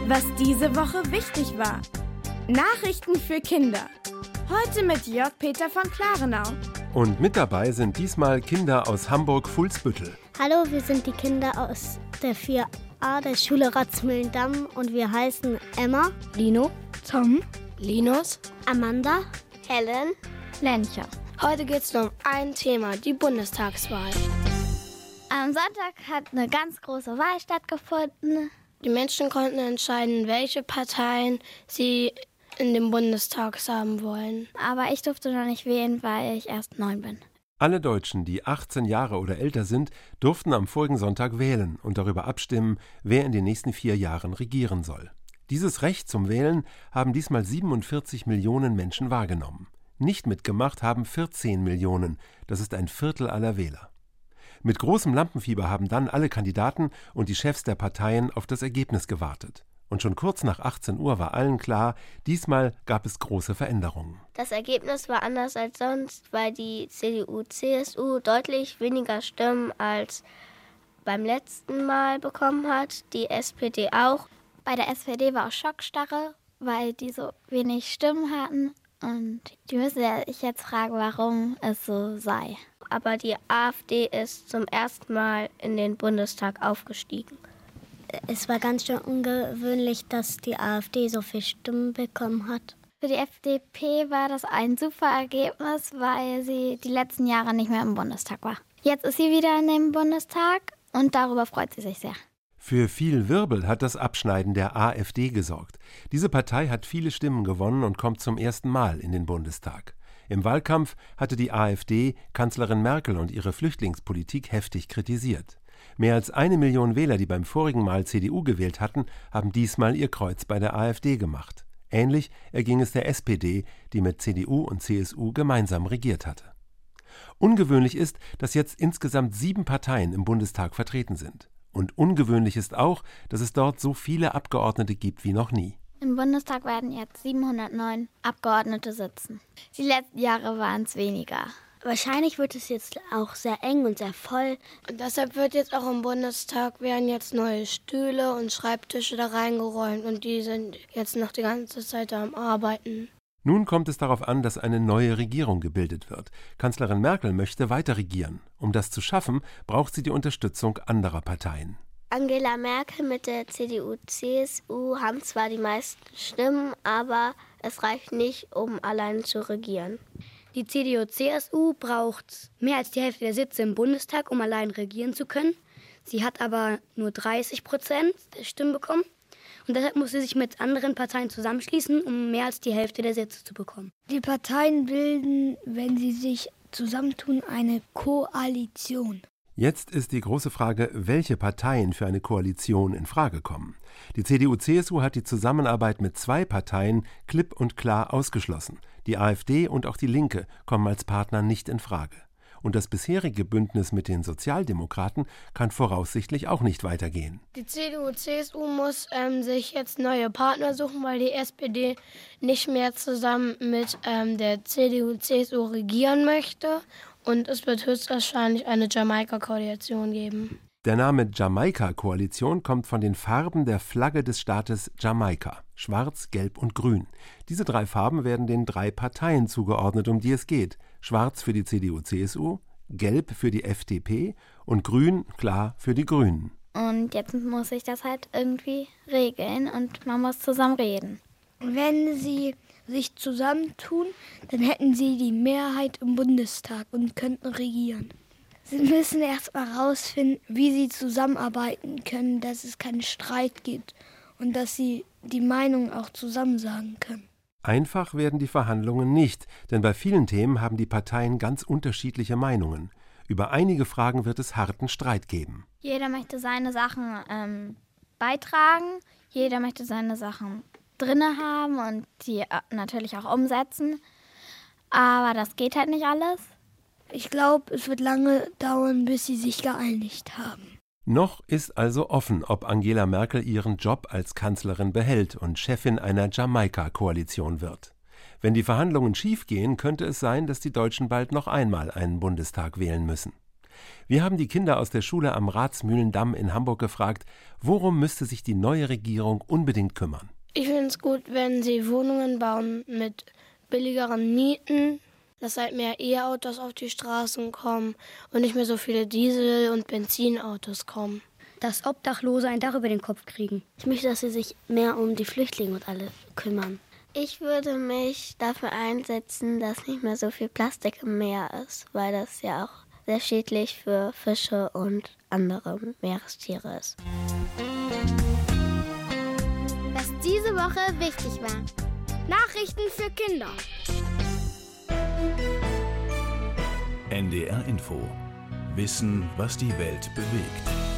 Was diese Woche wichtig war. Nachrichten für Kinder. Heute mit Jörg Peter von Klarenau. Und mit dabei sind diesmal Kinder aus Hamburg-Fuhlsbüttel. Hallo, wir sind die Kinder aus der 4a der Schule Ratzmühlendamm und wir heißen Emma, Lino, Tom, Linus, Amanda, Helen, Lencha. Heute geht es nur um ein Thema, die Bundestagswahl. Am Sonntag hat eine ganz große Wahl stattgefunden. Die Menschen konnten entscheiden, welche Parteien sie in dem Bundestag haben wollen. Aber ich durfte noch nicht wählen, weil ich erst 9 bin. Alle Deutschen, die 18 Jahre oder älter sind, durften am vorigen Sonntag wählen und darüber abstimmen, wer in den nächsten 4 Jahren regieren soll. Dieses Recht zum Wählen haben diesmal 47 Millionen Menschen wahrgenommen. Nicht mitgemacht haben 14 Millionen, das ist ein Viertel aller Wähler. Mit großem Lampenfieber haben dann alle Kandidaten und die Chefs der Parteien auf das Ergebnis gewartet. Und schon kurz nach 18 Uhr war allen klar, diesmal gab es große Veränderungen. Das Ergebnis war anders als sonst, weil die CDU, CSU deutlich weniger Stimmen als beim letzten Mal bekommen hat, die SPD auch. Bei der SPD war auch Schockstarre, weil die so wenig Stimmen hatten. Und die müssen sich jetzt fragen, warum es so sei. Aber die AfD ist zum ersten Mal in den Bundestag aufgestiegen. Es war ganz schön ungewöhnlich, dass die AfD so viele Stimmen bekommen hat. Für die FDP war das ein super Ergebnis, weil sie die letzten Jahre nicht mehr im Bundestag war. Jetzt ist sie wieder in dem Bundestag und darüber freut sie sich sehr. Für viel Wirbel hat das Abschneiden der AfD gesorgt. Diese Partei hat viele Stimmen gewonnen und kommt zum ersten Mal in den Bundestag. Im Wahlkampf hatte die AfD Kanzlerin Merkel und ihre Flüchtlingspolitik heftig kritisiert. Mehr als 1 Million Wähler, die beim vorigen Mal CDU gewählt hatten, haben diesmal ihr Kreuz bei der AfD gemacht. Ähnlich erging es der SPD, die mit CDU und CSU gemeinsam regiert hatte. Ungewöhnlich ist, dass jetzt insgesamt 7 Parteien im Bundestag vertreten sind. Und ungewöhnlich ist auch, dass es dort so viele Abgeordnete gibt wie noch nie. Im Bundestag werden jetzt 709 Abgeordnete sitzen. Die letzten Jahre waren es weniger. Wahrscheinlich wird es jetzt auch sehr eng und sehr voll. Und deshalb wird jetzt auch im Bundestag werden jetzt neue Stühle und Schreibtische da reingeräumt und die sind jetzt noch die ganze Zeit da am Arbeiten. Nun kommt es darauf an, dass eine neue Regierung gebildet wird. Kanzlerin Merkel möchte weiter regieren. Um das zu schaffen, braucht sie die Unterstützung anderer Parteien. Angela Merkel mit der CDU-CSU haben zwar die meisten Stimmen, aber es reicht nicht, um allein zu regieren. Die CDU-CSU braucht mehr als die Hälfte der Sitze im Bundestag, um allein regieren zu können. Sie hat aber nur 30% der Stimmen bekommen. Und deshalb muss sie sich mit anderen Parteien zusammenschließen, um mehr als die Hälfte der Sitze zu bekommen. Die Parteien bilden, wenn sie sich zusammentun, eine Koalition. Jetzt ist die große Frage, welche Parteien für eine Koalition in Frage kommen. Die CDU-CSU hat die Zusammenarbeit mit 2 Parteien klipp und klar ausgeschlossen. Die AfD und auch die Linke kommen als Partner nicht in Frage. Und das bisherige Bündnis mit den Sozialdemokraten kann voraussichtlich auch nicht weitergehen. Die CDU-CSU muss sich jetzt neue Partner suchen, weil die SPD nicht mehr zusammen mit der CDU-CSU regieren möchte. Und es wird höchstwahrscheinlich eine Jamaika-Koalition geben. Der Name Jamaika-Koalition kommt von den Farben der Flagge des Staates Jamaika: Schwarz, Gelb und Grün. Diese 3 Farben werden den 3 Parteien zugeordnet, um die es geht. Schwarz für die CDU-CSU, Gelb für die FDP und Grün, klar, für die Grünen. Und jetzt muss ich das halt irgendwie regeln und man muss zusammen reden. Wenn sie sich zusammentun, dann hätten sie die Mehrheit im Bundestag und könnten regieren. Sie müssen erst mal herausfinden, wie sie zusammenarbeiten können, dass es keinen Streit gibt und dass sie die Meinung auch zusammen sagen können. Einfach werden die Verhandlungen nicht, denn bei vielen Themen haben die Parteien ganz unterschiedliche Meinungen. Über einige Fragen wird es harten Streit geben. Jeder möchte seine Sachen beitragen, jeder möchte seine Sachen drinne haben und die natürlich auch umsetzen. Aber das geht halt nicht alles. Ich glaube, es wird lange dauern, bis sie sich geeinigt haben. Noch ist also offen, ob Angela Merkel ihren Job als Kanzlerin behält und Chefin einer Jamaika-Koalition wird. Wenn die Verhandlungen schiefgehen, könnte es sein, dass die Deutschen bald noch einmal einen Bundestag wählen müssen. Wir haben die Kinder aus der Schule am Ratsmühlendamm in Hamburg gefragt, worum müsste sich die neue Regierung unbedingt kümmern. Ich finde es gut, wenn sie Wohnungen bauen mit billigeren Mieten, dass halt mehr E-Autos auf die Straßen kommen und nicht mehr so viele Diesel- und Benzinautos kommen. Dass Obdachlose ein Dach über den Kopf kriegen. Ich möchte, dass sie sich mehr um die Flüchtlinge und alle kümmern. Ich würde mich dafür einsetzen, dass nicht mehr so viel Plastik im Meer ist, weil das ja auch sehr schädlich für Fische und andere Meerestiere ist. Was diese Woche wichtig war. Nachrichten für Kinder. NDR Info. Wissen, was die Welt bewegt.